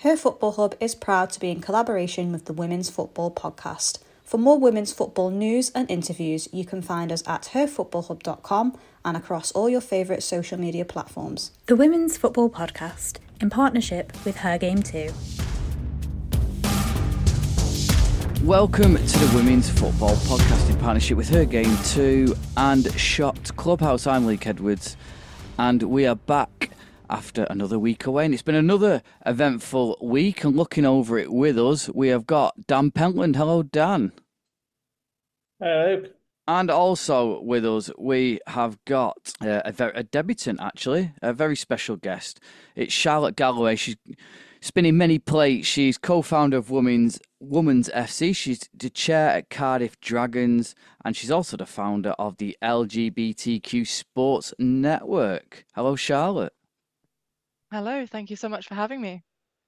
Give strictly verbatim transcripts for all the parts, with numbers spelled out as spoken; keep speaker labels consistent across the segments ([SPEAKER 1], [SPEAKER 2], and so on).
[SPEAKER 1] Her Football Hub is proud to be in collaboration with the Women's Football Podcast. For more women's football news and interviews, you can find us at her football hub dot com and across all your favourite social media platforms.
[SPEAKER 2] The Women's Football Podcast, in partnership with Her Game Too.
[SPEAKER 3] Welcome to the Women's Football Podcast in partnership with Her Game Too and Shot Clubhouse. I'm Luke Edwards, and we are back after another week away, and it's been another eventful week, and looking over it with us, we have got Dan Pentland. Hello, Dan.
[SPEAKER 4] Hello.
[SPEAKER 3] And also with us, we have got uh, a, ver- a debutant, actually, a very special guest. It's Charlotte Galloway. She's spinning many plates. She's co-founder of Women's Women's F C. She's the chair at Cardiff Dragons, and she's also the founder of the L G B T Q Sports Network. Hello, Charlotte.
[SPEAKER 5] Hello, thank you so much for having me.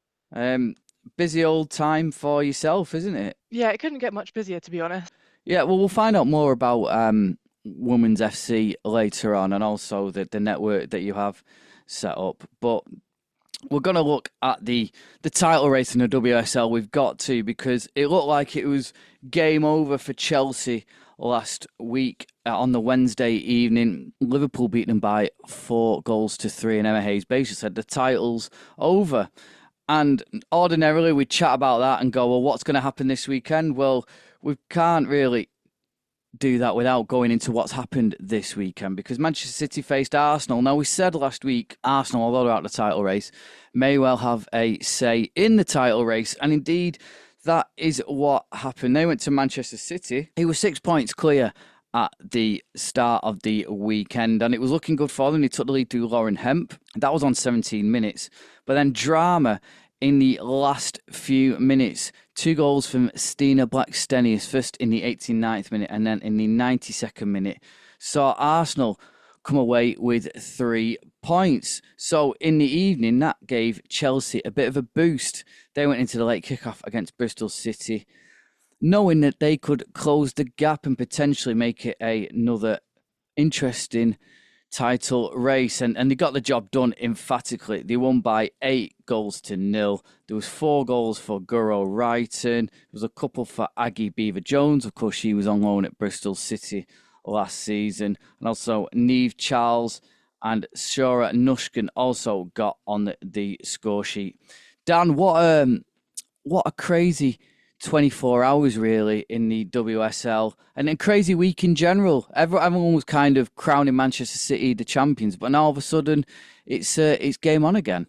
[SPEAKER 3] Um, busy old time for yourself, isn't it?
[SPEAKER 5] Yeah, it couldn't get much busier, to be honest.
[SPEAKER 3] Yeah, well, we'll find out more about um, Women's F C later on, and also the, the network that you have set up. But we're going to look at the, the title race in the W S L. We've got to, because it looked like it was game over for Chelsea last week uh, on the Wednesday evening. Liverpool beat them by four goals to three, and Emma Hayes basically said the title's over. And ordinarily we'd chat about that and go, well, what's going to happen this weekend? Well, we can't really do that without going into what's happened this weekend, because Manchester City faced Arsenal. Now, we said last week, Arsenal, although they're out of the title race, may well have a say in the title race, and indeed that is what happened. They went to Manchester City. He was six points clear at the start of the weekend, and it was looking good for them. He took the lead to Lauren Hemp. That was on seventeen minutes. But then drama in the last few minutes. Two goals from Stina Blackstenius, first in the eighty-ninth minute and then in the ninety-second minute, saw Arsenal come away with three points. So in the evening, that gave Chelsea a bit of a boost. They went into the late kickoff against Bristol City, knowing that they could close the gap and potentially make it a, another interesting title race. And, and they got the job done emphatically. They won by eight goals to nil. There was four goals for Guro Wrighton. There was a couple for Aggie Beaver-Jones. Of course, she was on loan at Bristol City last season. And also Neve Charles and Shora Nushkin also got on the, the score sheet. Dan, what um, what a crazy twenty-four hours, really, in the W S L, and a crazy week in general. Everyone was kind of crowning Manchester City the champions, but now all of a sudden it's uh, it's game on again.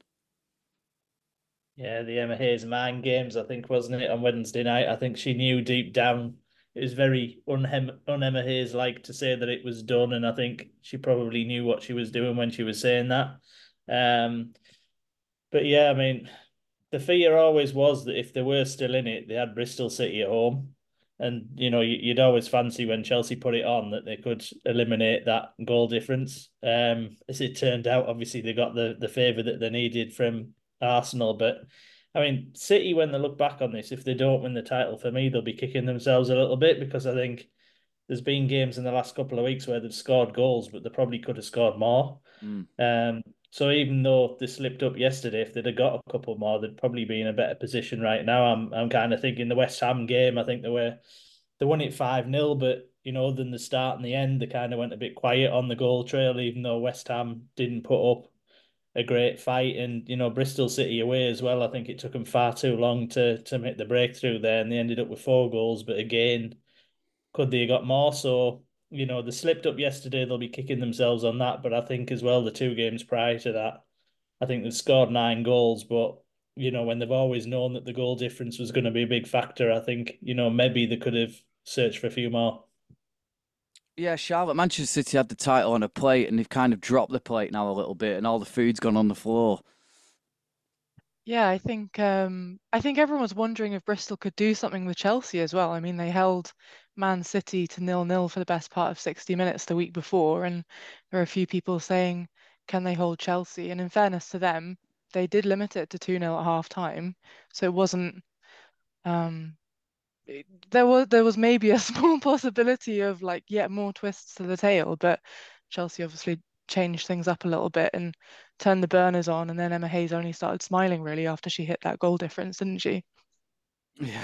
[SPEAKER 4] Yeah, the Emma Hayes mind games, I think, wasn't it, on Wednesday night? I think she knew deep down it was very un-Emma un Hayes-like to say that it was done, and I think she probably knew what she was doing when she was saying that. Um, but yeah, I mean, the fear always was that if they were still in it, they had Bristol City at home. And, you know, you'd always fancy when Chelsea put it on that they could eliminate that goal difference. Um, as it turned out, obviously, they got the, the favour that they needed from Arsenal. But, I mean, City, when they look back on this, if they don't win the title, for me, they'll be kicking themselves a little bit, because I think there's been games in the last couple of weeks where they've scored goals, but they probably could have scored more. Mm. Um, so even though they slipped up yesterday, if they'd have got a couple more, they'd probably be in a better position right now. I'm I'm kind of thinking the West Ham game, I think they were they won it five nil, but you know, then the start and the end, they kind of went a bit quiet on the goal trail, even though West Ham didn't put up a great fight. And, you know, Bristol City away as well, I think it took them far too long to to make the breakthrough there, and they ended up with four goals. But again, could they have got more? So, you know, they slipped up yesterday, they'll be kicking themselves on that. But I think as well, the two games prior to that, I think they've scored nine goals. But, you know, when they've always known that the goal difference was going to be a big factor, I think, you know, maybe they could have searched for a few more.
[SPEAKER 3] Yeah, Charlotte, Manchester City had the title on a plate, and they've kind of dropped the plate now a little bit, and all the food's gone on the floor.
[SPEAKER 5] Yeah, I think um, I think everyone was wondering if Bristol could do something with Chelsea as well. I mean, they held Man City to nil-nil for the best part of sixty minutes the week before, and there are a few people saying, can they hold Chelsea? And in fairness to them, they did limit it to two nil at half time, so it wasn't. Um, it, there was there was maybe a small possibility of like yet more twists to the tail, but Chelsea obviously changed things up a little bit, and turned the burners on, and then Emma Hayes only started smiling really after she hit that goal difference, didn't she?
[SPEAKER 3] Yeah.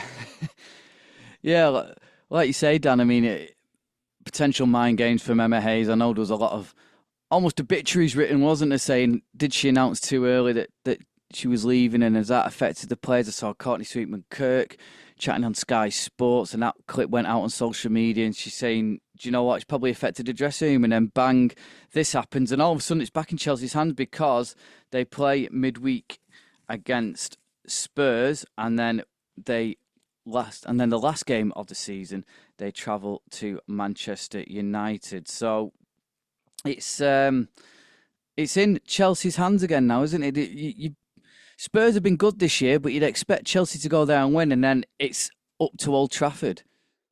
[SPEAKER 3] Yeah, li- like you say, Dan, I mean, it, potential mind games from Emma Hayes. I know there was a lot of almost obituaries written, wasn't there, saying, did she announce too early that, that she was leaving, and has that affected the players? I saw Courtney Sweetman-Kirk chatting on Sky Sports, and that clip went out on social media, and she's saying, do you know what, it's probably affected the dressing room, and then bang, this happens, and all of a sudden it's back in Chelsea's hands because they play midweek against Spurs, and then they last, and then the last game of the season, they travel to Manchester United. So it's um, it's in Chelsea's hands again now, isn't it? You, you, Spurs have been good this year, but you'd expect Chelsea to go there and win, and then it's up to Old Trafford.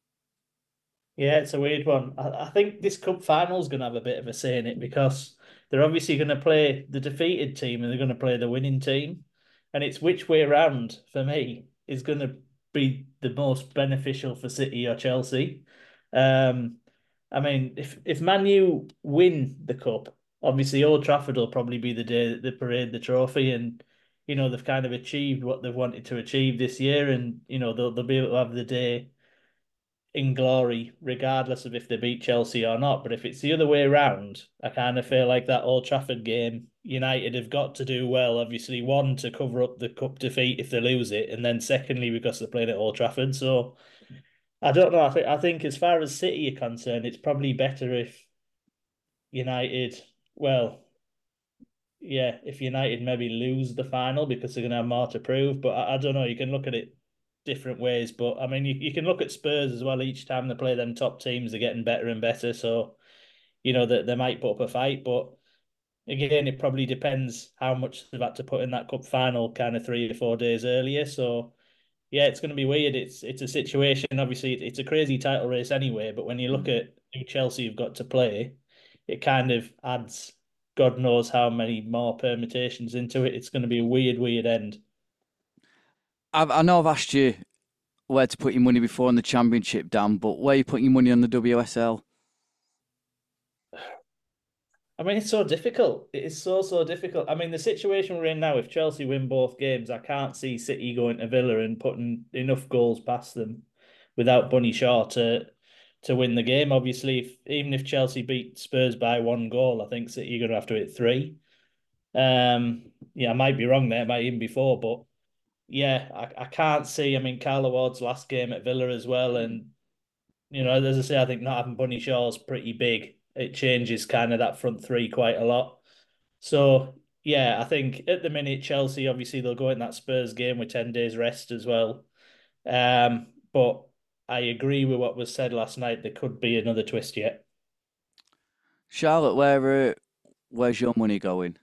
[SPEAKER 4] Yeah, it's a weird one. I, I think this cup final is going to have a bit of a say in it because they're obviously going to play the defeated team and they're going to play the winning team. And it's which way around, for me, is going to be the most beneficial for City or Chelsea. Um, I mean, if, if Man U win the cup, obviously Old Trafford will probably be the day that they parade the trophy, and, you know, they've kind of achieved what they've wanted to achieve this year, and, you know, they'll, they'll be able to have the day in glory, regardless of if they beat Chelsea or not. But if it's the other way around, I kind of feel like that Old Trafford game, United have got to do well. Obviously, one, to cover up the cup defeat if they lose it, and then secondly, because they're playing at Old Trafford. So I don't know. I think I think as far as City are concerned, it's probably better if United, well, yeah, if United maybe lose the final because they're going to have more to prove. But I, I don't know. You can look at it different ways. But I mean, you, you can look at Spurs as well. Each time they play them top teams, they're getting better and better. So, you know, that they, they might put up a fight. But again, it probably depends how much they've had to put in that cup final kind of three or four days earlier. So, yeah, it's going to be weird. It's it's a situation. Obviously, it's a crazy title race anyway. But when you look at who Chelsea have got to play, it kind of adds God knows how many more permutations into it. It's going to be a weird, weird end.
[SPEAKER 3] I've, I know I've asked you where to put your money before in the Championship, Dan, but where are you putting your money on the W S L?
[SPEAKER 4] I mean, it's so difficult. It is so, so difficult. I mean, the situation we're in now, if Chelsea win both games, I can't see City going to Villa and putting enough goals past them without Bunny Shaw to to win the game. Obviously, if, even if Chelsea beat Spurs by one goal, I think City are going to have to hit three. Um, yeah, I might be wrong there. It might even be four, but yeah, I, I can't see. I mean, Carla Ward's last game at Villa as well, and you know, as I say, I think not having Bunny Shaw's pretty big. It changes kind of that front three quite a lot. So yeah, I think at the minute Chelsea obviously they'll go in that Spurs game with ten days rest as well. Um, but I agree with what was said last night. There could be another twist yet.
[SPEAKER 3] Charlotte, where uh, where's your money going?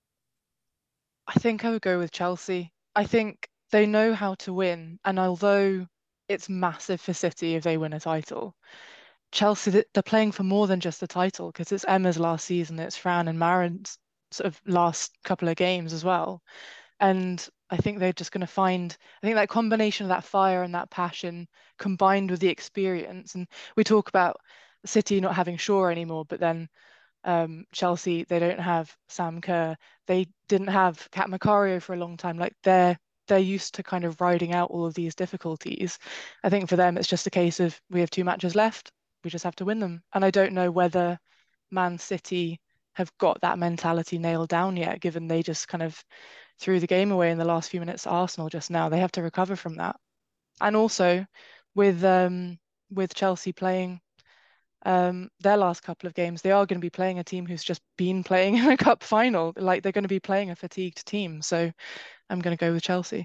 [SPEAKER 5] I think I would go with Chelsea. I think they know how to win, and although it's massive for City if they win a title, Chelsea, th- they're playing for more than just the title because it's Emma's last season, it's Fran and Maren's sort of last couple of games as well. And I think they're just going to find, I think that combination of that fire and that passion combined with the experience. And we talk about City not having Shaw anymore, but then um, Chelsea, they don't have Sam Kerr. They didn't have Kat Macario for a long time. Like they're they're used to kind of riding out all of these difficulties. I think for them, it's just a case of we have two matches left. We just have to win them. And I don't know whether Man City have got that mentality nailed down yet, given they just kind of threw the game away in the last few minutes to Arsenal just now. They have to recover from that. And also with um with Chelsea playing um their last couple of games, they are going to be playing a team who's just been playing in a cup final. Like they're going to be playing a fatigued team. So I'm going to go with Chelsea.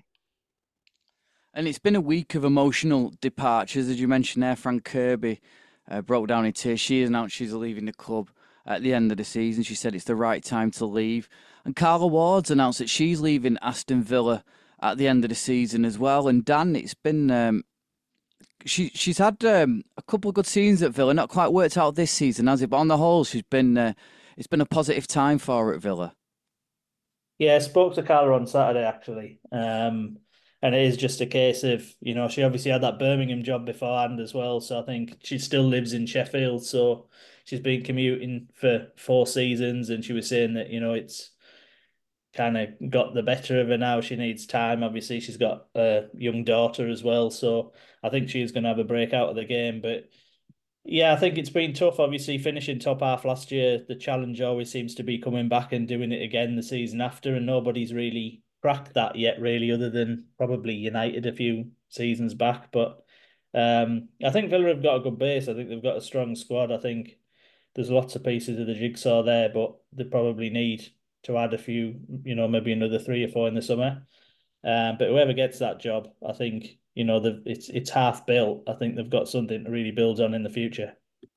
[SPEAKER 3] And it's been a week of emotional departures, as you mentioned there. Frank Kirby uh, broke down in tears. She announced she's leaving the club at the end of the season. She said it's the right time to leave. And Carla Ward's announced that she's leaving Aston Villa at the end of the season as well. And Dan, it's been um, she she's had um, a couple of good seasons at Villa. Not quite worked out this season, has it? But on the whole, she's been uh, it's been a positive time for her at Villa.
[SPEAKER 4] Yeah, I spoke to Carla on Saturday actually. Um, and it is just a case of, you know, she obviously had that Birmingham job beforehand as well. So I think she still lives in Sheffield. So she's been commuting for four seasons, and she was saying that, you know, it's kind of got the better of her now. She needs time. Obviously, she's got a young daughter as well, so I think she's going to have a break out of the game. But yeah, I think it's been tough. Obviously, finishing top half last year, the challenge always seems to be coming back and doing it again the season after, and nobody's really cracked that yet, really, other than probably United a few seasons back. But um, I think Villa have got a good base. I think they've got a strong squad. I think there's lots of pieces of the jigsaw there, but they probably need to add a few, you know, maybe another three or four in the summer. Um, but whoever gets that job, I think, you know, it's it's half built. I think they've got something to really build on in the future.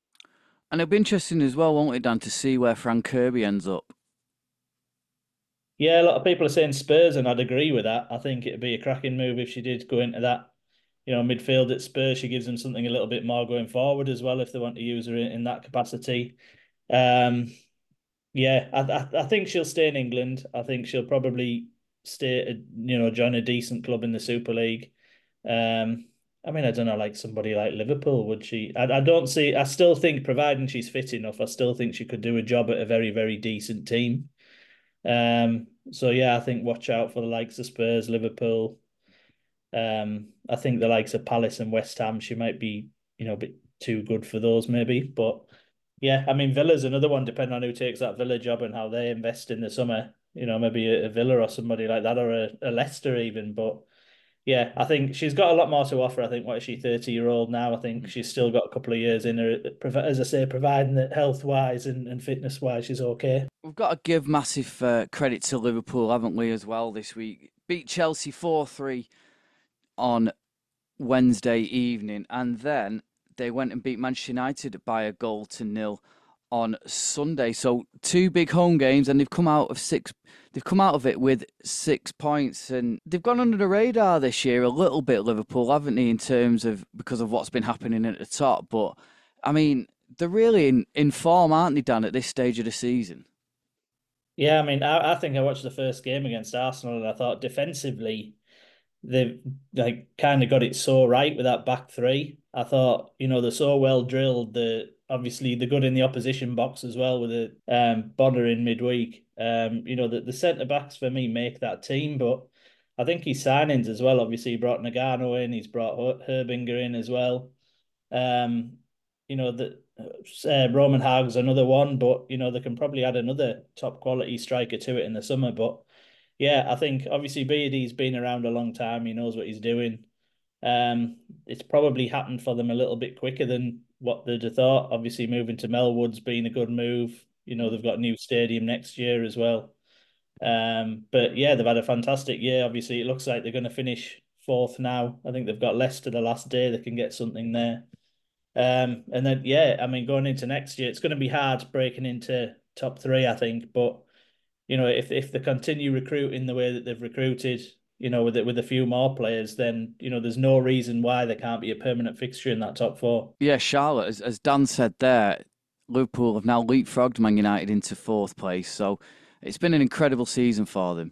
[SPEAKER 3] And it'll be interesting as well, won't it, Dan, to see where Frank Kirby ends up.
[SPEAKER 4] Yeah, a lot of people are saying Spurs, and I'd agree with that. I think it'd be a cracking move if she did go into that, you know, midfield at Spurs. She gives them something a little bit more going forward as well if they want to use her in, in that capacity. Um, yeah, I, I I think she'll stay in England. I think she'll probably stay, at, you know, join a decent club in the Super League. Um, I mean, I don't know, like somebody like Liverpool, would she? I, I don't see. I still think, providing she's fit enough, I still think she could do a job at a very, very decent team. Um, so yeah, I think watch out for the likes of Spurs, Liverpool. Um, I think the likes of Palace and West Ham, she might be, you know, a bit too good for those maybe. But yeah, I mean, Villa's another one, depending on who takes that Villa job and how they invest in the summer. You know, maybe a, a Villa or somebody like that, or a, a Leicester even. But yeah, I think she's got a lot more to offer. I think, what is she, thirty year old now? I think she's still got a couple of years in her, as I say, providing that health wise and, and fitness wise, she's okay.
[SPEAKER 3] We've got to give massive uh, credit to Liverpool, haven't we, as well, this week? Beat Chelsea four three on Wednesday evening, and then they went and beat Manchester United by a goal to nil on Sunday. So two big home games, and they've come out of six. They've come out of it with six points, and they've gone under the radar this year a little bit, Liverpool, haven't they, in terms of because of what's been happening at the top. But I mean, they're really in, in form, aren't they, Dan, at this stage of the season?
[SPEAKER 4] Yeah, I mean, I, I think I watched the first game against Arsenal, and I thought defensively they've like kind of got it so right with that back three. I thought, you know, they're so well drilled. The obviously they're good in the opposition box as well with a um Bonner in midweek. Um, you know, the, the centre backs for me make that team, but I think his signings as well. Obviously, he brought Nagano in, he's brought Herbinger in as well. Um, you know, the uh, Roman Hag's another one, but you know, they can probably add another top quality striker to it in the summer. But yeah, I think obviously Beardy's been around a long time. He knows what he's doing. Um, it's probably happened for them a little bit quicker than what they'd have thought. Obviously, moving to Melwood's been a good move. You know, they've got a new stadium next year as well. Um, but yeah, they've had a fantastic year. Obviously, it looks like they're going to finish fourth now. I think they've got Leicester the last day. They can get something there. Um, and then yeah, I mean, going into next year, it's going to be hard breaking into top three, I think. But you know, if if they continue recruiting the way that they've recruited, you know, with it with a few more players, then you know, there's no reason why they can't be a permanent fixture in that top four.
[SPEAKER 3] Yeah, Charlotte, as as Dan said there, Liverpool have now leapfrogged Man United into fourth place. So it's been an incredible season for them.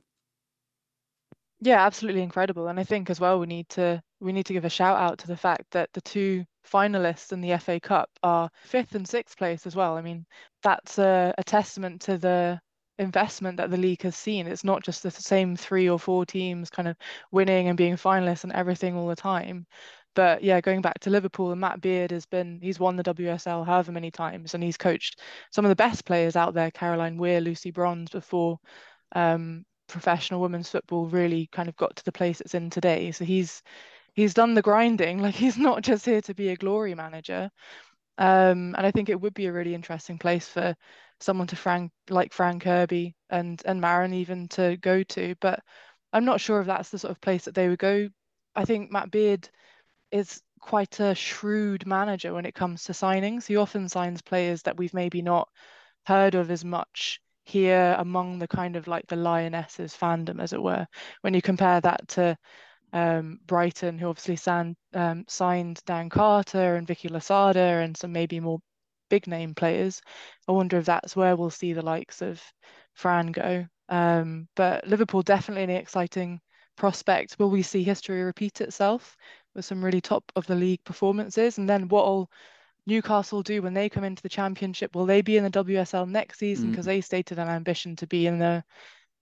[SPEAKER 5] Yeah, absolutely incredible. And I think as well we need to we need to give a shout out to the fact that the two finalists in the F A Cup are fifth and sixth place as well. I mean, that's a, a testament to the investment that the league has seen. It's not just the same three or four teams kind of winning and being finalists and everything all the time. But yeah, going back to Liverpool, and Matt Beard has been, he's won the W S L however many times, and he's coached some of the best players out there, Caroline Weir, Lucy Bronze, before um, professional women's football really kind of got to the place it's in today. So he's he's done the grinding. Like, he's not just here to be a glory manager. Um, and I think it would be a really interesting place for someone to Frank like Frank Kirby and and Maren even to go to. But I'm not sure if that's the sort of place that they would go. I think Matt Beard is quite a shrewd manager when it comes to signings. He often signs players that we've maybe not heard of as much here among the kind of like the Lionesses fandom, as it were. When you compare that to um, Brighton, who obviously signed, um, signed Dan Carter and Vicky Losada and some maybe more big name players. I wonder if that's where we'll see the likes of Fran go. Um, but Liverpool definitely an exciting prospect. Will we see history repeat itself with some really top of the league performances? And then what'll Newcastle do when they come into the Championship? Will they be in the W S L next season? Because mm. they stated an ambition to be in the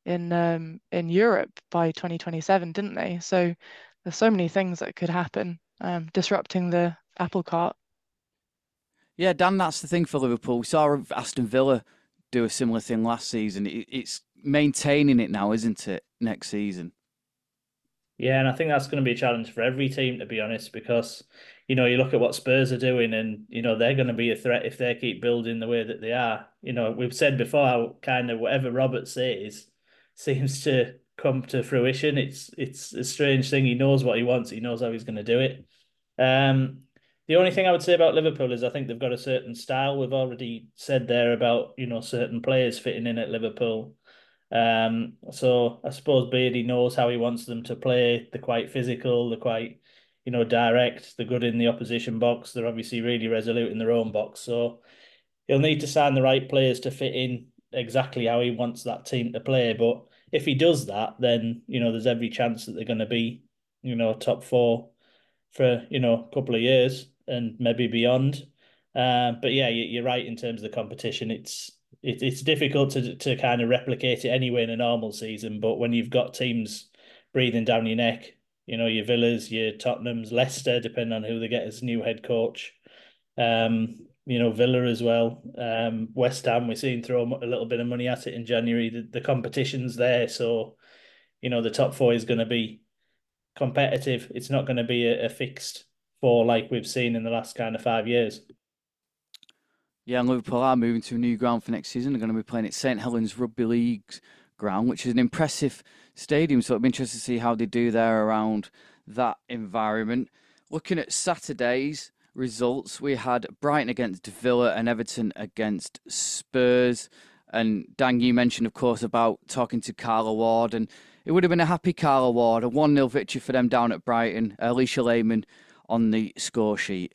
[SPEAKER 5] in um in Europe by twenty twenty-seven, didn't they? So there's so many things that could happen, um, disrupting the apple cart.
[SPEAKER 3] Yeah, Dan, that's the thing for Liverpool. We saw Aston Villa do a similar thing last season. It, it's maintaining it now, isn't it, next season?
[SPEAKER 4] Yeah, and I think that's going to be a challenge for every team, to be honest, because, you know, you look at what Spurs are doing and, you know, they're going to be a threat if they keep building the way that they are. You know, we've said before how kind of whatever Robert says seems to come to fruition. It's it's a strange thing. He knows what he wants. He knows how he's going to do it. Um, the only thing I would say about Liverpool is I think they've got a certain style. We've already said there about, you know, certain players fitting in at Liverpool. Um, so I suppose Beatty knows how he wants them to play. They're quite physical, they're quite, you know, direct, they're good in the opposition box, they're obviously really resolute in their own box. So he'll need to sign the right players to fit in exactly how he wants that team to play. But if he does that, then, you know, there's every chance that they're going to be, you know, top four for, you know, a couple of years and maybe beyond. Uh, but yeah, you, are right in terms of the competition. It's it, it's difficult to to kind of replicate it anyway in a normal season. But when you've got teams breathing down your neck, you know, your Villas, your Tottenhams, Leicester, depending on who they get as new head coach. Um, you know, Villa as well. Um, West Ham, we're seeing throw a little bit of money at it in January. The, the competition's there, so you know the top four is going to be competitive. It's not going to be a, a fixed four like we've seen in the last kind of five years.
[SPEAKER 3] Yeah, and Liverpool are moving to a new ground for next season. They're going to be playing at Saint Helens Rugby League's ground, which is an impressive stadium. So it'll be interesting to see how they do there around that environment. Looking at Saturday's results, we had Brighton against Villa and Everton against Spurs. And Dan, you mentioned, of course, about talking to Carla Ward, and it would have been a happy Carla Ward, a one nil victory for them down at Brighton. Alicia Lehman on the score sheet.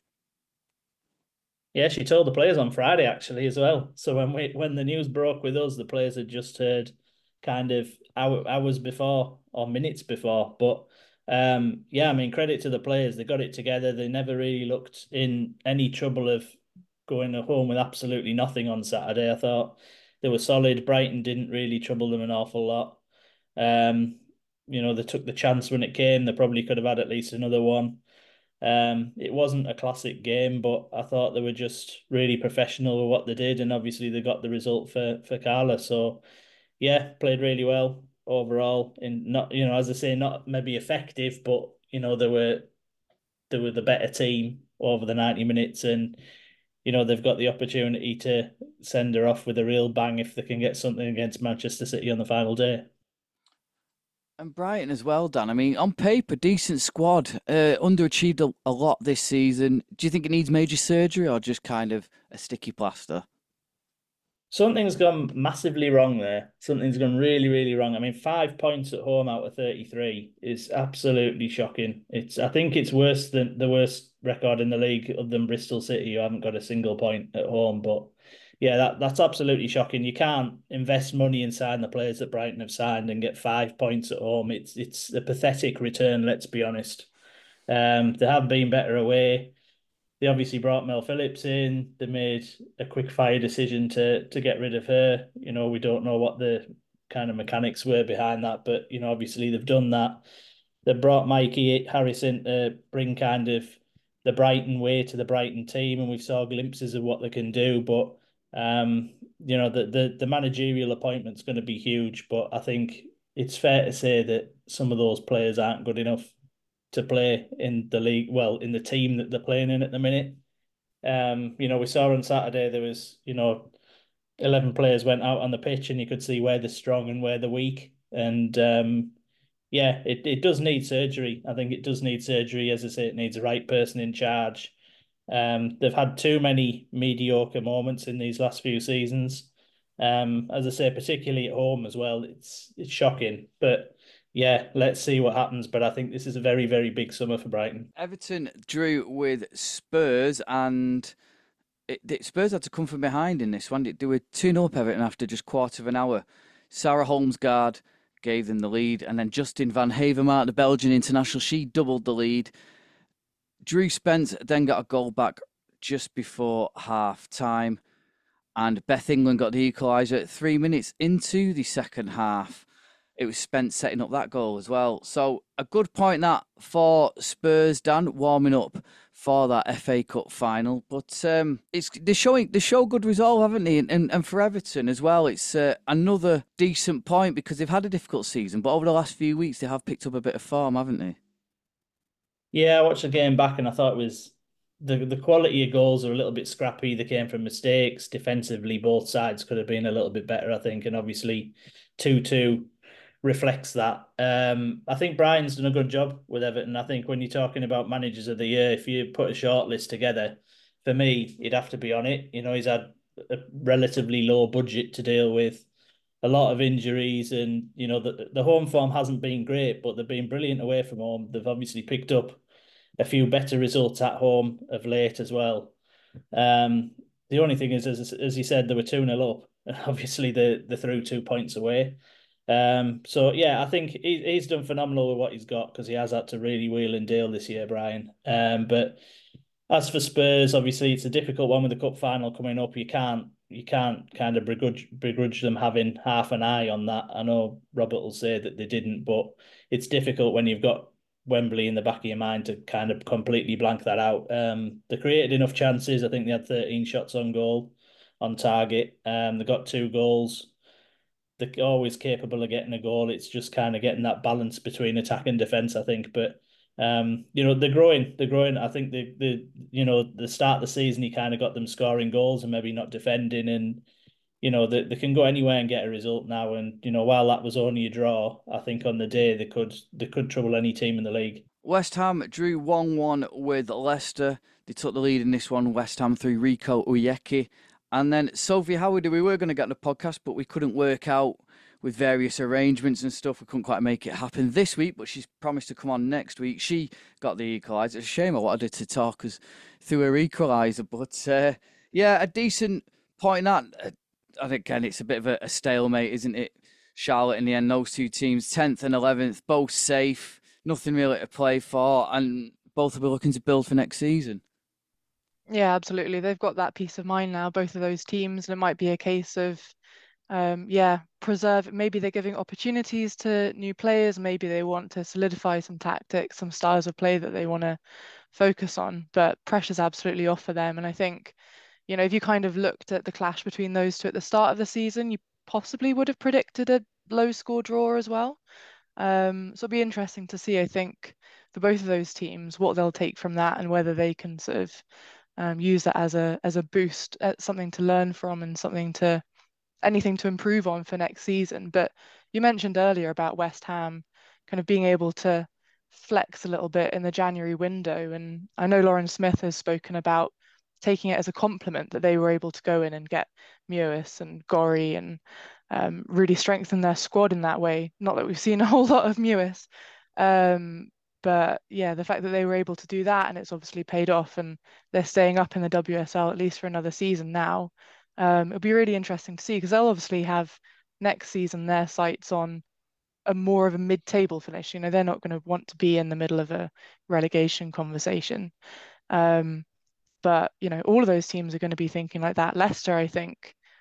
[SPEAKER 4] Yeah, she told the players on Friday actually as well. So when we when the news broke with us, the players had just heard kind of hours before or minutes before. But um, yeah, I mean, credit to the players. They got it together. They never really looked in any trouble of going home with absolutely nothing on Saturday. I thought they were solid. Brighton didn't really trouble them an awful lot. Um, you know, they took the chance when it came. They probably could have had at least another one. Um, it wasn't a classic game, but I thought they were just really professional with what they did, and obviously they got the result for for Carla. So yeah, played really well overall. In not, you know, as I say, not maybe effective, but you know, they were they were the better team over the ninety minutes, and you know, they've got the opportunity to send her off with a real bang if they can get something against Manchester City on the final day.
[SPEAKER 3] And Brighton as well, Dan. I mean, on paper, decent squad. Uh, underachieved a, a lot this season. Do you think it needs major surgery or just kind of a sticky plaster?
[SPEAKER 4] Something's gone massively wrong there. Something's gone really, really wrong. I mean, five points at home out of thirty-three is absolutely shocking. It's, I think it's worse than the worst record in the league other than Bristol City, who haven't got a single point at home. But yeah, that, that's absolutely shocking. You can't invest money and sign the players that Brighton have signed and get five points at home. It's it's a pathetic return, let's be honest. Um, they have been better away. They obviously brought Mel Phillips in. They made a quick fire decision to to get rid of her. You know, we don't know what the kind of mechanics were behind that, but you know, obviously they've done that. They brought Mikey Harrison to bring kind of the Brighton way to the Brighton team, and we saw glimpses of what they can do. But um, you know, the the the managerial appointment's going to be huge. But I think it's fair to say that some of those players aren't good enough to play in the league, well, in the team that they're playing in at the minute. Um, you know, we saw on Saturday there was, you know, eleven players went out on the pitch and you could see where they're strong and where they're weak. And um, yeah, it, it does need surgery. I think it does need surgery. As I say, it needs the right person in charge. Um, they've had too many mediocre moments in these last few seasons. Um, as I say, particularly at home as well. It's it's shocking, but yeah, let's see what happens. But I think this is a very, very big summer for Brighton.
[SPEAKER 3] Everton drew with Spurs, and it, it, Spurs had to come from behind in this one. They were two nil up Everton after just quarter of an hour. Sarah Holmesgaard gave them the lead, and then Justin van Havermaet, the Belgian international, she doubled the lead. Drew Spence then got a goal back just before half time, and Beth England got the equaliser at three minutes into the second half. it was spent setting up that goal as well. So a good point that for Spurs, Dan, warming up for that F A Cup final. But um, it's they're showing they show good resolve, haven't they? And, and, and for Everton as well, it's uh, another decent point because they've had a difficult season, but over the last few weeks they have picked up a bit of form, haven't they?
[SPEAKER 4] Yeah, I watched the game back and I thought it was the the quality of goals are a little bit scrappy. They came from mistakes. Defensively, both sides could have been a little bit better, I think. And obviously, two two reflects that. Um, I think Brian's done a good job with Everton. I think when you're talking about managers of the year, if you put a short list together, for me, he'd have to be on it. You know, he's had a relatively low budget to deal with, a lot of injuries, and you know the the home form hasn't been great, but they've been brilliant away from home. They've obviously picked up a few better results at home of late as well. Um, the only thing is, as as you said, they were two nil up, and obviously they they threw two points away. Um, so yeah, I think he, he's done phenomenal with what he's got because he has had to really wheel and deal this year, Brian. Um, but as for Spurs, obviously it's a difficult one with the cup final coming up. You can't you can't kind of begrudge begrudge them having half an eye on that. I know Robert will say that they didn't, but it's difficult when you've got Wembley in the back of your mind to kind of completely blank that out. Um, they created enough chances. I think they had thirteen shots on goal, on target. Um, they got two goals. They're always capable of getting a goal. It's just kind of getting that balance between attack and defence, I think. But um, you know, they're growing. They're growing. I think the the you know the start of the season, he kind of got them scoring goals and maybe not defending, and you know they they can go anywhere and get a result now. And you know, while that was only a draw, I think on the day they could they could trouble any team in the league.
[SPEAKER 3] West Ham drew one one with Leicester. They took the lead in this one. West Ham through Rico Uyeki. And then Sophie Howard, we were going to get on the podcast, but we couldn't work out with various arrangements and stuff. We couldn't quite make it happen this week, but she's promised to come on next week. She got the equaliser. It's a shame I wanted her to talk us through her equaliser. But uh, yeah, a decent point that. Uh, and again, it's a bit of a, a stalemate, isn't it? Charlotte in the end, those two teams, tenth and eleventh, both safe, nothing really to play for, and both will be looking to build for next season.
[SPEAKER 5] Yeah, absolutely. They've got that peace of mind now, both of those teams, and it might be a case of, um, yeah, preserve. Maybe they're giving opportunities to new players. Maybe they want to solidify some tactics, some styles of play that they want to focus on. But pressure's absolutely off for them. And I think, you know, if you kind of looked at the clash between those two at the start of the season, you possibly would have predicted a low score draw as well. Um, so it'll be interesting to see, I think, for both of those teams, what they'll take from that and whether they can sort of Um, use that as a as a boost, uh, something to learn from and something to anything to improve on for next season. But you mentioned earlier about West Ham kind of being able to flex a little bit in the January window, and I know Lauren Smith has spoken about taking it as a compliment that they were able to go in and get Mewis and Gorry and um, really strengthen their squad in that way. Not that we've seen a whole lot of Mewis. Um, But yeah, the fact that they were able to do that and it's obviously paid off and they're staying up in the W S L at least for another season now. Um, it'll be really interesting to see because they'll obviously have next season their sights on a more of a mid-table finish. You know, they're not going to want to be in the middle of a relegation conversation. Um, but, you know, all of those teams are going to be thinking like that. Leicester, I think,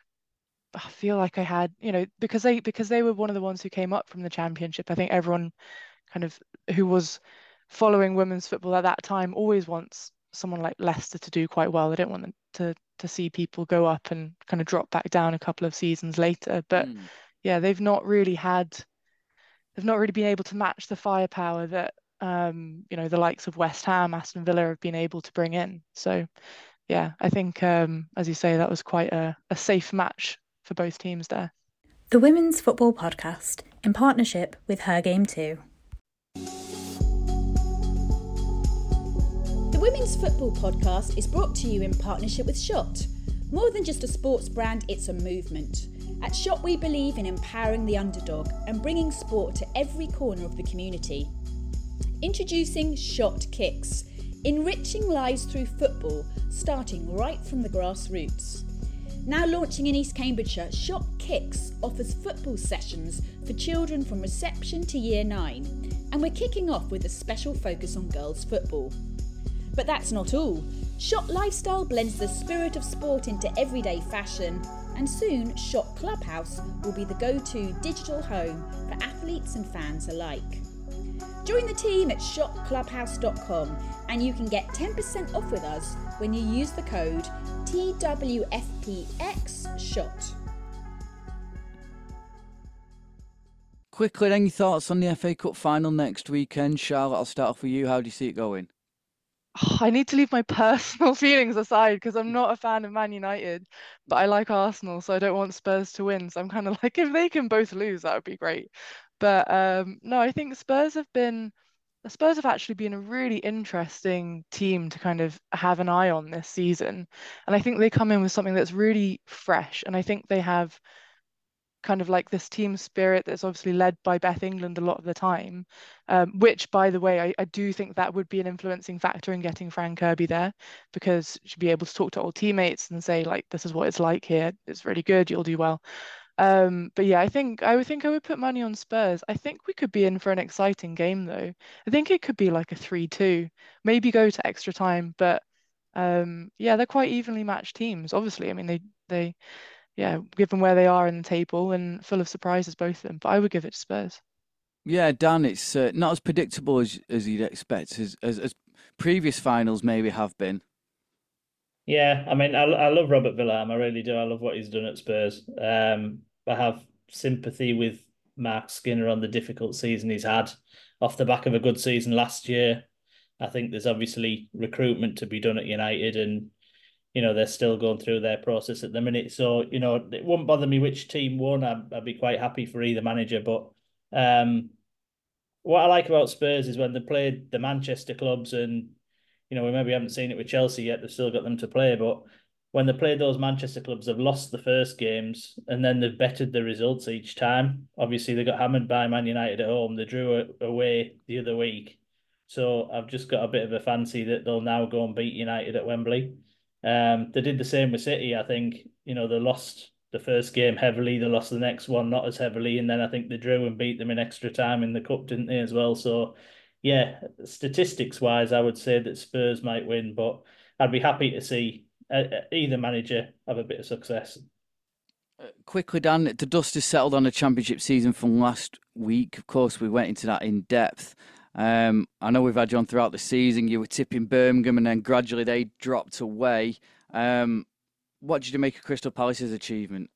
[SPEAKER 5] I feel like I had, you know, because they because they were one of the ones who came up from the Championship. I think everyone kind of who was following women's football at that time always wants someone like Leicester to do quite well. They don't want them to to see people go up and kind of drop back down a couple of seasons later. But mm. yeah, they've not really had, they've not really been able to match the firepower that um, you know, the likes of West Ham, Aston Villa have been able to bring in. So yeah, I think um, as you say, that was quite a, a safe match for both teams there.
[SPEAKER 2] The Women's Football Podcast in partnership with Her Game Too.
[SPEAKER 6] The Women's Football Podcast is brought to you in partnership with Shot. More than just a sports brand, it's a movement. At Shot, we believe in empowering the underdog and bringing sport to every corner of the community. Introducing Shot Kicks, enriching lives through football, starting right from the grassroots. Now launching in East Cambridgeshire, Shot Kicks offers football sessions for children from reception to year nine, and we're kicking off with a special focus on girls' football. But that's not all. Shot Lifestyle blends the spirit of sport into everyday fashion And soon, Shot Clubhouse will be the go-to digital home for athletes and fans alike. Join the team at shot clubhouse dot com and you can get ten percent off with us when you use the code T W F P X SHOT.
[SPEAKER 3] Quickly, any thoughts on the F A Cup final next weekend? Charlotte, I'll start off with you. How do you see it going?
[SPEAKER 5] Oh, I need to leave my personal feelings aside because I'm not a fan of Man United, but I like Arsenal, so I don't want Spurs to win. So I'm kind of like, if they can both lose, that would be great. But um, no, I think Spurs have been, the Spurs have actually been a really interesting team to kind of have an eye on this season. And I think they come in with something that's really fresh. And I think they have kind of like this team spirit that's obviously led by Beth England a lot of the time, um, which, by the way, I, I do think that would be an influencing factor in getting Fran Kirby there, because she'd be able to talk to old teammates and say, like, this is what it's like here. It's really good. You'll do well. Um, but yeah, I think I would think I would put money on Spurs. I think we could be in for an exciting game, though. I think it could be like a three two, maybe go to extra time. But um, yeah, they're quite evenly matched teams. Obviously, I mean they they yeah, given where they are in the table and full of surprises, both of them. But I would give it to Spurs.
[SPEAKER 3] Yeah, Dan, it's uh, not as predictable as as you'd expect, as, as as previous finals maybe have been.
[SPEAKER 4] Yeah, I mean, I, I love Robert Villarm. I really do. I love what he's done at Spurs. Um, I have sympathy with Mark Skinner on the difficult season he's had off the back of a good season last year. I think there's obviously recruitment to be done at United, and you know, they're still going through their process at the minute. So, you know, it wouldn't bother me which team won. I'd, I'd be quite happy for either manager. But um, what I like about Spurs is when they played the Manchester clubs, and, you know, we maybe haven't seen it with Chelsea yet. They've still got them to play. But when they played those Manchester clubs, they've lost the first games and then they've bettered the results each time. Obviously, they got hammered by Man United at home. They drew away the other week. So I've just got a bit of a fancy that they'll now go and beat United at Wembley. Um, they did the same with City. I think, you know, they lost the first game heavily, they lost the next one not as heavily, and then I think they drew and beat them in extra time in the cup, didn't they, as well? So, yeah, statistics wise, I would say that Spurs might win, but I'd be happy to see uh, either manager have a bit of success.
[SPEAKER 3] Uh, quickly, Dan, the dust has settled on the championship season from last week. Of course, we went into that in depth. Um, I know we've had you on throughout the season. You were tipping Birmingham, and then gradually they dropped away. Um, what did you make of Crystal Palace's achievement?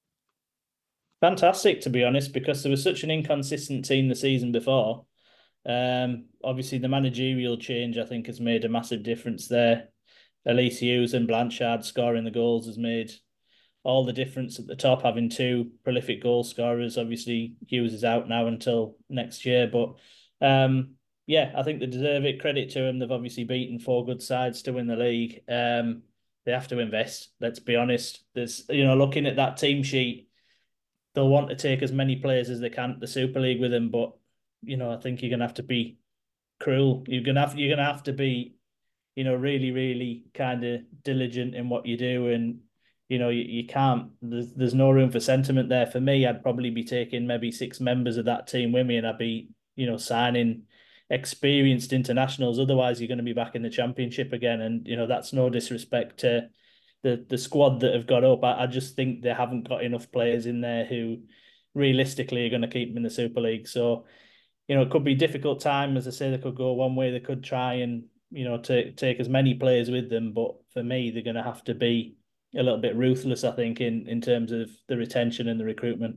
[SPEAKER 4] Fantastic, to be honest, because there was such an inconsistent team the season before. Um, obviously, the managerial change, I think, has made a massive difference there. Elise Hughes and Blanchard scoring the goals has made all the difference at the top, having two prolific goal scorers. Obviously, Hughes is out now until next year, but um, yeah, I think they deserve it. Credit to them. They've obviously beaten four good sides to win the league. Um, they have to invest. Let's be honest. There's, you know, looking at that team sheet, they'll want to take as many players as they can to the Super League with them, but you know, I think you're gonna have to be cruel. You're gonna have you're gonna have to be, you know, really, really kind of diligent in what you do, and you know, you, you can't. There's there's no room for sentiment there. For me, I'd probably be taking maybe six members of that team with me, and I'd be, you know, signing experienced internationals. Otherwise, you're going to be back in the Championship again, and you know, that's no disrespect to the the squad that have got up. I, I just think they haven't got enough players in there who realistically are going to keep them in the Super League. So, you know, it could be a difficult time. As I say, they could go one way. They could try and, you know, take take as many players with them. But for me, they're going to have to be a little bit ruthless, I think, in, in terms of the retention and the recruitment.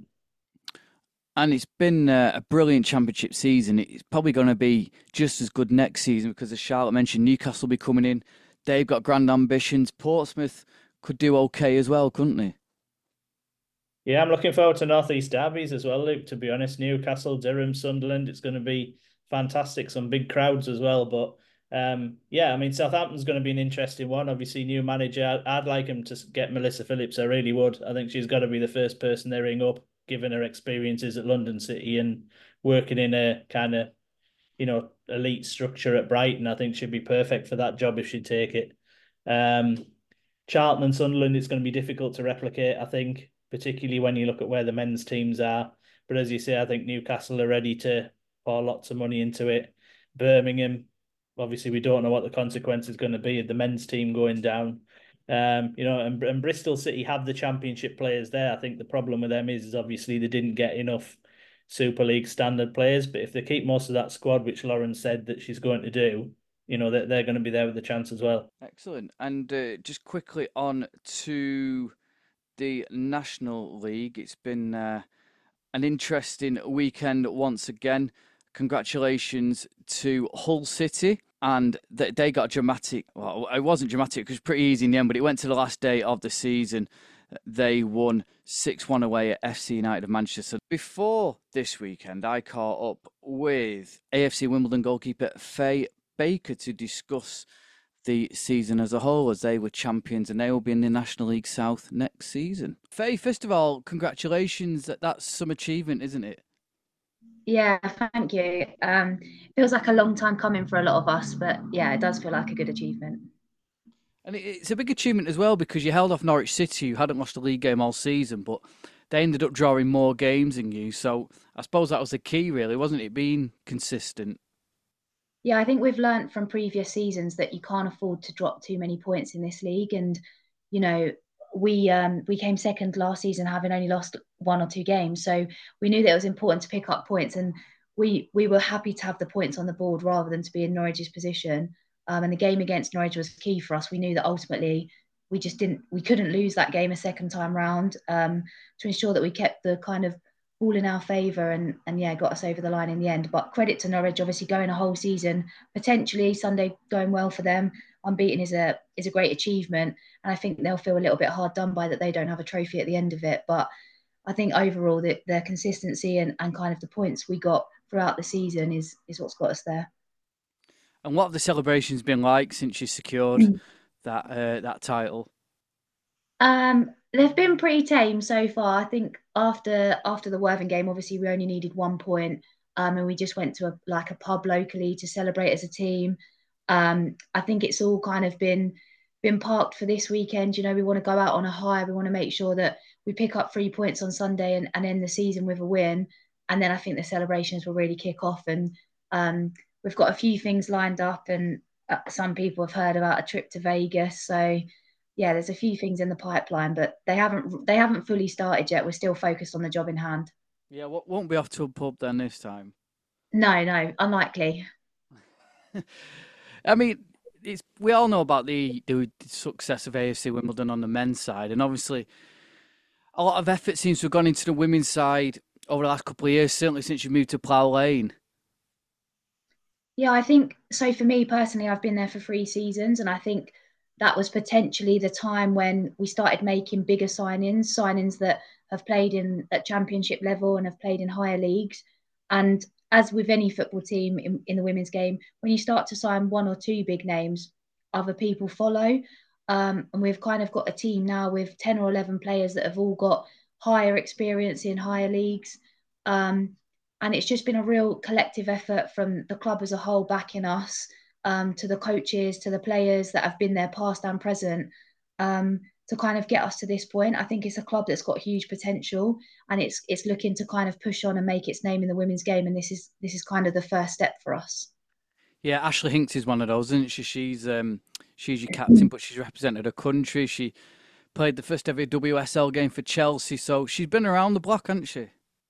[SPEAKER 3] And it's been uh, a brilliant championship season. It's probably going to be just as good next season because, as Charlotte mentioned, Newcastle will be coming in. They've got grand ambitions. Portsmouth could do okay as well, couldn't they?
[SPEAKER 4] Yeah, I'm looking forward to North East derbies as well, Luke, to be honest. Newcastle, Durham, Sunderland, it's going to be fantastic. Some big crowds as well. But um, yeah, I mean, Southampton's going to be an interesting one. Obviously, new manager. I'd like him to get Melissa Phillips. I really would. I think she's got to be the first person they ring up, given her experiences at London City and working in a kind of, you know, elite structure at Brighton. I think she'd be perfect for that job if she'd take it. Um, Charlton and Sunderland, it's going to be difficult to replicate, I think, particularly when you look at where the men's teams are. But as you say, I think Newcastle are ready to pour lots of money into it. Birmingham, obviously, we don't know what the consequence is going to be of the men's team going down. Um, you know, and, and Bristol City have the Championship players there. I think the problem with them is, is obviously they didn't get enough Super League standard players. But if they keep most of that squad, which Lauren said that she's going to do, you know, they're, they're going to be there with the chance as well.
[SPEAKER 3] Excellent. And uh, just quickly on to the National League. It's been uh, an interesting weekend once again. Congratulations to Hull City. And they got dramatic. Well, it wasn't dramatic because it was pretty easy in the end, but it went to the last day of the season. They won six one away at F C United of Manchester. Before this weekend, I caught up with A F C Wimbledon goalkeeper Faye Baker to discuss the season as a whole, as they were champions and they will be in the National League South next season. Faye, first of all, congratulations. That's some achievement, isn't it?
[SPEAKER 7] Yeah, thank you. Um, feels like a long time coming for a lot of us, but yeah, it does feel like a good achievement.
[SPEAKER 3] And it's a big achievement as well because you held off Norwich City, who hadn't lost a league game all season, but they ended up drawing more games than you. So I suppose that was the key, really, wasn't it? Being consistent.
[SPEAKER 7] Yeah, I think we've learnt from previous seasons that you can't afford to drop too many points in this league. And, you know, we um, we came second last season, having only lost one or two games. So we knew that it was important to pick up points. And we we were happy to have the points on the board rather than to be in Norwich's position. Um, and the game against Norwich was key for us. We knew that ultimately we just didn't, we couldn't lose that game a second time round um, to ensure that we kept the kind of all in our favour and, and yeah, got us over the line in the end. But credit to Norwich, obviously going a whole season, potentially Sunday going well for them. Unbeaten is a is a great achievement. And I think they'll feel a little bit hard done by that they don't have a trophy at the end of it. But I think overall the, their consistency and, and kind of the points we got throughout the season is is what's got us there.
[SPEAKER 3] And what have the celebrations been like since you secured that uh, that title?
[SPEAKER 7] Um, they've been pretty tame so far. I think after after the Worthing game, obviously we only needed one point, um, and we just went to a, like a pub locally to celebrate as a team. Um, I think it's all kind of been been parked for this weekend. You know, we want to go out on a high. We want to make sure that we pick up three points on Sunday and, and end the season with a win. And then I think the celebrations will really kick off. And um, we've got a few things lined up, and uh, some people have heard about a trip to Vegas. So yeah, there's a few things in the pipeline, but they haven't they haven't fully started yet. We're still focused on the job in hand.
[SPEAKER 3] Yeah, won't be off to a pub then this time.
[SPEAKER 7] No, no, unlikely.
[SPEAKER 3] I mean, it's we all know about the, the success of A F C Wimbledon on the men's side, and obviously a lot of effort seems to have gone into the women's side over the last couple of years, certainly since you moved to Plough Lane.
[SPEAKER 7] Yeah, I think so. For me personally, I've been there for three seasons, and I think that was potentially the time when we started making bigger signings, signings that have played in at championship level and have played in higher leagues. And as with any football team in, in the women's game, when you start to sign one or two big names, other people follow. Um, and we've kind of got a team now with ten or eleven players that have all got higher experience in higher leagues. Um, and it's just been a real collective effort from the club as a whole backing us, um, to the coaches, to the players that have been there past and present, um, to kind of get us to this point. I think it's a club that's got huge potential, and it's it's looking to kind of push on and make its name in the women's game. And this is this is kind of the first step for us.
[SPEAKER 3] Yeah, Ashley Hinks is one of those, isn't she? She's um, she's your captain, but she's represented her country. She played the first ever W S L game for Chelsea, so she's been around the block, hasn't she?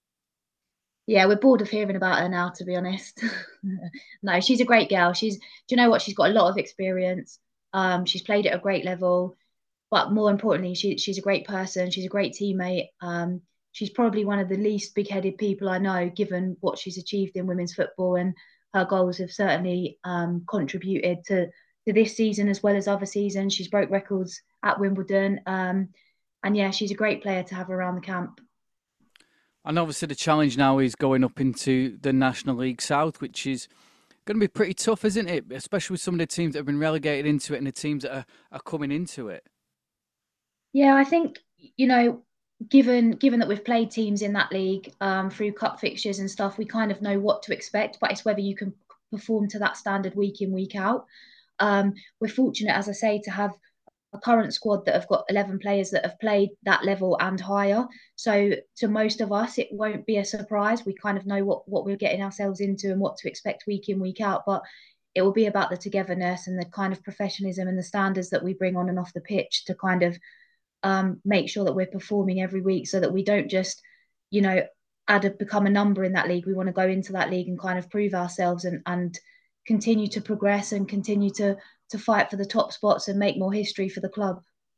[SPEAKER 7] Yeah, we're bored of hearing about her now, to be honest. No, she's a great girl. She's, do you know what? She's got a lot of experience. Um, she's played at a great level, but more importantly, she she's a great person. She's a great teammate. Um, she's probably one of the least big-headed people I know, given what she's achieved in women's football, and her goals have certainly um, contributed to to this season as well as other seasons. She's broke records at Wimbledon, um, and yeah, she's a great player to have around the camp.
[SPEAKER 3] And obviously the challenge now is going up into the National League South, which is going to be pretty tough, isn't it? Especially with some of the teams that have been relegated into it and the teams that are, are coming into it.
[SPEAKER 7] Yeah, I think, you know, given given that we've played teams in that league um, through cup fixtures and stuff, we kind of know what to expect, but it's whether you can perform to that standard week in, week out. Um, we're fortunate, as I say, to have a current squad that have got eleven players that have played that level and higher. So to most of us, it won't be a surprise. We kind of know what, what we're getting ourselves into and what to expect week in, week out. But it will be about the togetherness and the kind of professionalism and the standards that we bring on and off the pitch to kind of um, make sure that we're performing every week, so that we don't just, you know, add a become a number in that league. We want to go into that league and kind of prove ourselves and and continue to progress and continue to to fight for the top spots and make more history for the club.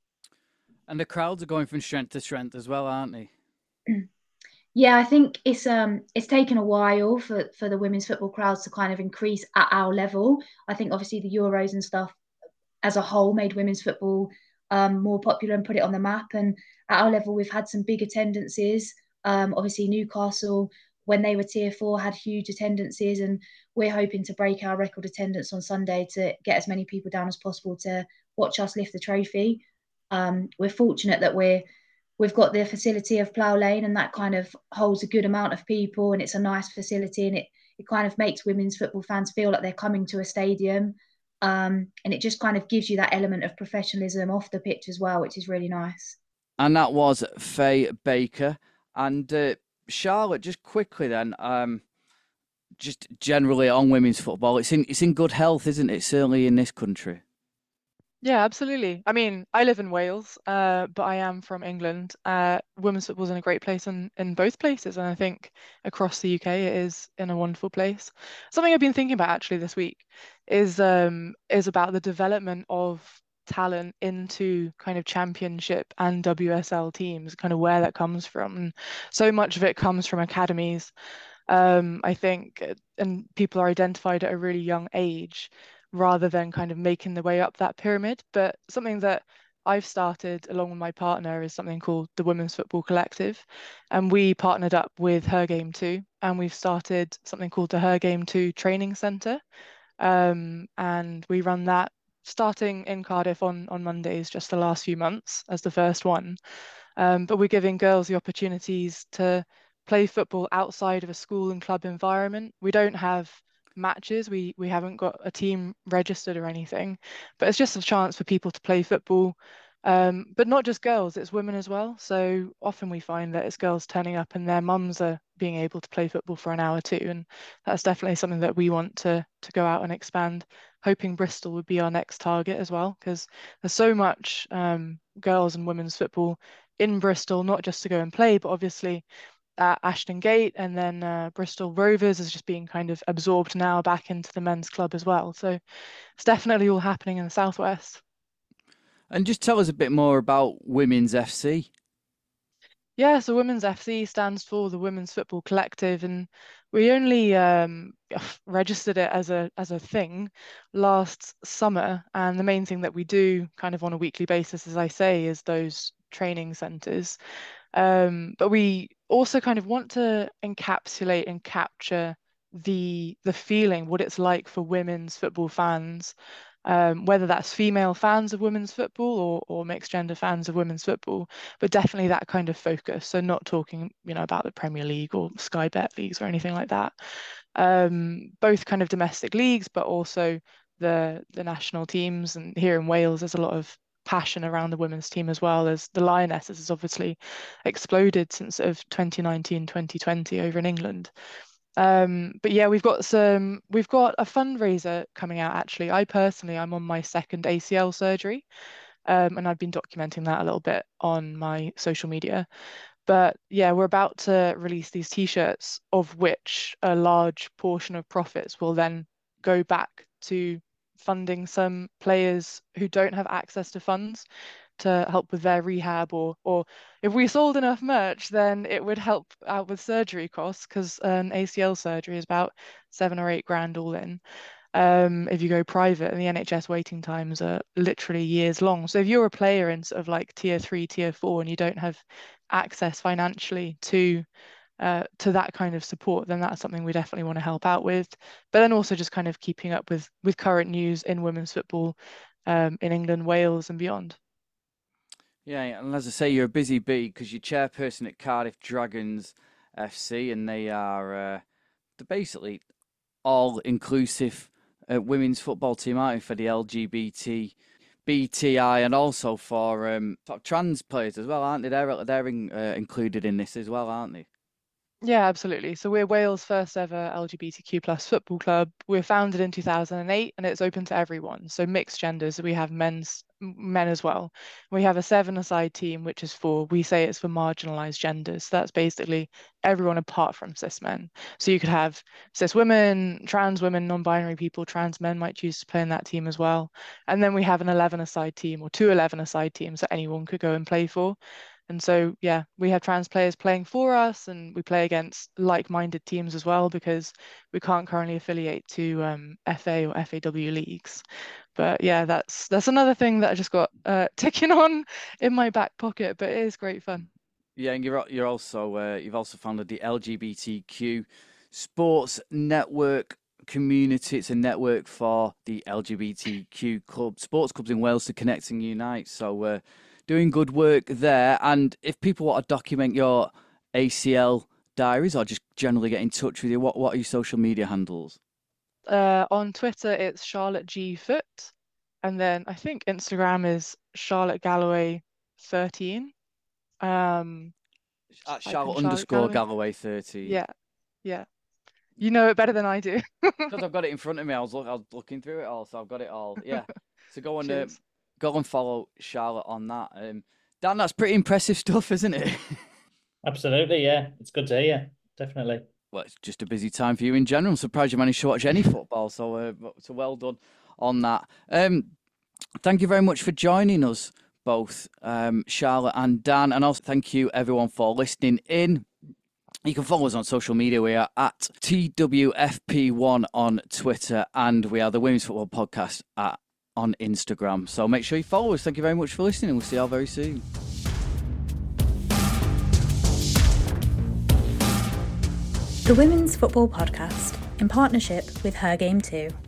[SPEAKER 3] And the crowds are going from strength to strength as well, aren't they?
[SPEAKER 7] Yeah, I think it's um it's taken a while for for the women's football crowds to kind of increase at our level. I think obviously the Euros and stuff as a whole made women's football um, more popular and put it on the map. And at our level, we've had some big attendances. Um, obviously, Newcastle, when they were tier four, had huge attendances, and we're hoping to break our record attendance on Sunday to get as many people down as possible to watch us lift the trophy. Um, we're fortunate that we're we've got the facility of Plough Lane, and that kind of holds a good amount of people, and it's a nice facility, and it it kind of makes women's football fans feel like they're coming to a stadium. Um, and it just kind of gives you that element of professionalism off the pitch as well, which is really nice.
[SPEAKER 3] And that was Faye Baker. And uh, Charlotte, just quickly then, um, just generally on women's football, it's in it's in good health, isn't it? Certainly in this country.
[SPEAKER 5] Yeah, absolutely. I mean, I live in Wales, uh, but I am from England. Uh, women's football's in a great place in, in both places, and I think across the U K it is in a wonderful place. Something I've been thinking about actually this week is um is about the development of talent into kind of championship and W S L teams, kind of where that comes from. And so much of it comes from academies. Um, I think, and people are identified at a really young age, rather than kind of making the way up that pyramid. But something that I've started along with my partner is something called the Women's Football Collective. And we partnered up with Her Game two, and we've started something called the Her Game two Training Centre. Um, and we run that starting in Cardiff on, on Mondays, just the last few months as the first one. Um, but we're giving girls the opportunities to play football outside of a school and club environment. We don't have matches. We we haven't got a team registered or anything, but it's just a chance for people to play football. Um, but not just girls, it's women as well. So often we find that it's girls turning up and their mums are being able to play football for an hour too. And that's definitely something that we want to to go out and expand, hoping Bristol would be our next target as well, because there's so much um, girls and women's football in Bristol, not just to go and play, but obviously at Ashton Gate, and then uh, Bristol Rovers is just being kind of absorbed now back into the men's club as well. So it's definitely all happening in the Southwest.
[SPEAKER 3] And just tell us a bit more about Women's F C.
[SPEAKER 5] Yeah, so Women's F C stands for the Women's Football Collective, and we only um, registered it as a as a thing last summer. And the main thing that we do kind of on a weekly basis, as I say, is those training centres. Um, but we also kind of want to encapsulate and capture the the feeling, what it's like for women's football fans, um, whether that's female fans of women's football or or mixed gender fans of women's football, but definitely that kind of focus. So not talking, you know, about the Premier League or Sky Bet leagues or anything like that. Um, both kind of domestic leagues, but also the the national teams. And here in Wales, there's a lot of passion around the women's team as well, as the Lionesses has obviously exploded since sort of twenty nineteen, twenty twenty over in England. Um, but yeah, we've got some, we've got a fundraiser coming out actually. I personally, I'm on my second A C L surgery, um, and I've been documenting that a little bit on my social media. But yeah, we're about to release these t-shirts, of which a large portion of profits will then go back to funding some players who don't have access to funds to help with their rehab, or or if we sold enough merch, then it would help out with surgery costs, because an A C L surgery is about seven or eight grand all in. Um, if you go private, and the N H S waiting times are literally years long. So if you're a player in sort of like tier three, tier four, and you don't have access financially to uh, to that kind of support, then that's something we definitely want to help out with. But then also just kind of keeping up with with current news in women's football um, in England, Wales, and beyond.
[SPEAKER 3] Yeah, and as I say, you're a busy bee because you're chairperson at Cardiff Dragons F C, and they are uh, they're basically all-inclusive uh, women's football team, aren't they, for the L G B T, B T I, and also for um, trans players as well, aren't they? They're they're in, uh, included in this as well, aren't they?
[SPEAKER 5] Yeah, absolutely. So we're Wales' first ever L G B T Q plus football club. We were founded in two thousand eight and it's open to everyone. So mixed genders. We have men's men as well. We have a seven-a-side team, which is for, we say it's for marginalized genders. So that's basically everyone apart from cis men. So you could have cis women, trans women, non-binary people, trans men might choose to play in that team as well. And then we have an eleven-a-side team or two eleven-a-side teams that anyone could go and play for. And so, yeah, we have trans players playing for us and we play against like-minded teams as well because we can't currently affiliate to um, F A or F A W leagues. But yeah, that's that's another thing that I just got uh, ticking on in my back pocket, but it is great fun.
[SPEAKER 3] Yeah, and you're you're also uh, you've also founded the L G B T Q Sports Network community. It's a network for the L G B T Q club sports clubs in Wales to connect and unite. So uh, doing good work there. And if people want to document your A C L diaries or just generally get in touch with you, what what are your social media handles?
[SPEAKER 5] Uh, on Twitter, it's Charlotte G Foot, and then I think Instagram is Charlotte Galloway thirteen. Um,
[SPEAKER 3] At
[SPEAKER 5] type in
[SPEAKER 3] Charlotte underscore Galloway thirteen.
[SPEAKER 5] Yeah, yeah. You know it better than I do.
[SPEAKER 3] Because I've got it in front of me. I was look, I was looking through it all, so I've got it all. Yeah. So go and uh, go and follow Charlotte on that. Um, Dan, that's pretty impressive stuff, isn't it?
[SPEAKER 4] Absolutely, yeah. It's good to hear. Definitely.
[SPEAKER 3] Well, it's just a busy time for you in general. I'm surprised you managed to watch any football. So, uh, so well done on that. Um, thank you very much for joining us both, um, Charlotte and Dan. And also thank you everyone for listening in. You can follow us on social media. We are at T W F P one on Twitter and we are the Women's Football Podcast at, on Instagram. So make sure you follow us. Thank you very much for listening and we'll see you all very soon.
[SPEAKER 2] The Women's Football Podcast in partnership with Her Game Too.